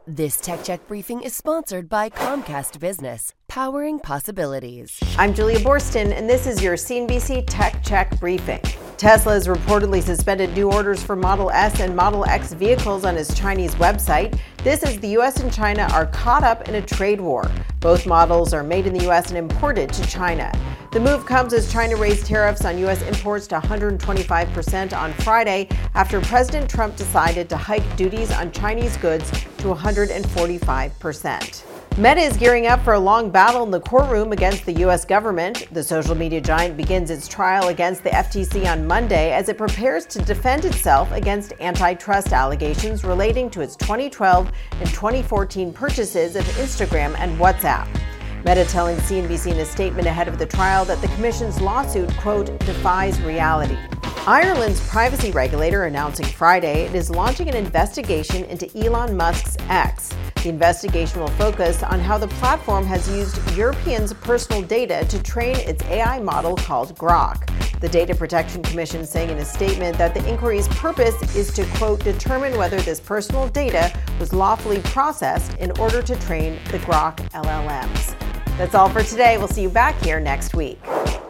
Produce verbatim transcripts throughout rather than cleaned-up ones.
This Tech Check briefing is sponsored by Comcast Business, powering possibilities. I'm Julia Borston, and this is your C N B C Tech Check briefing. Tesla has reportedly suspended new orders for Model S and Model X vehicles on its Chinese website. This as the U S and China are caught up in a trade war. Both models are made in the U S and imported to China. The move comes as China raised tariffs on U S imports to one hundred twenty-five percent on Friday after President Trump decided to hike duties on Chinese goods to one hundred forty-five percent. Meta is gearing up for a long battle in the courtroom against the U S government. The social media giant begins its trial against the F T C on Monday as it prepares to defend itself against antitrust allegations relating to its twenty twelve and twenty fourteen purchases of Instagram and WhatsApp. Meta telling C N B C in a statement ahead of the trial that the commission's lawsuit, quote, defies reality. Ireland's privacy regulator announcing Friday it is launching an investigation into Elon Musk's X. The investigation will focus on how the platform has used Europeans' personal data to train its A I model called Grok. The Data Protection Commission saying in a statement that the inquiry's purpose is to, quote, determine whether this personal data was lawfully processed in order to train the Grok L L Ms. That's all for today. We'll see you back here next week.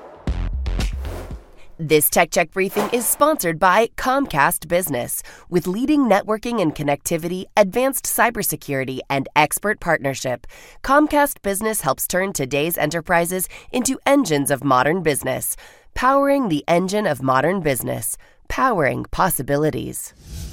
This Tech Check briefing is sponsored by Comcast Business. With leading networking and connectivity, advanced cybersecurity, and expert partnership, Comcast Business helps turn today's enterprises into engines of modern business. Powering the engine of modern business. Powering possibilities.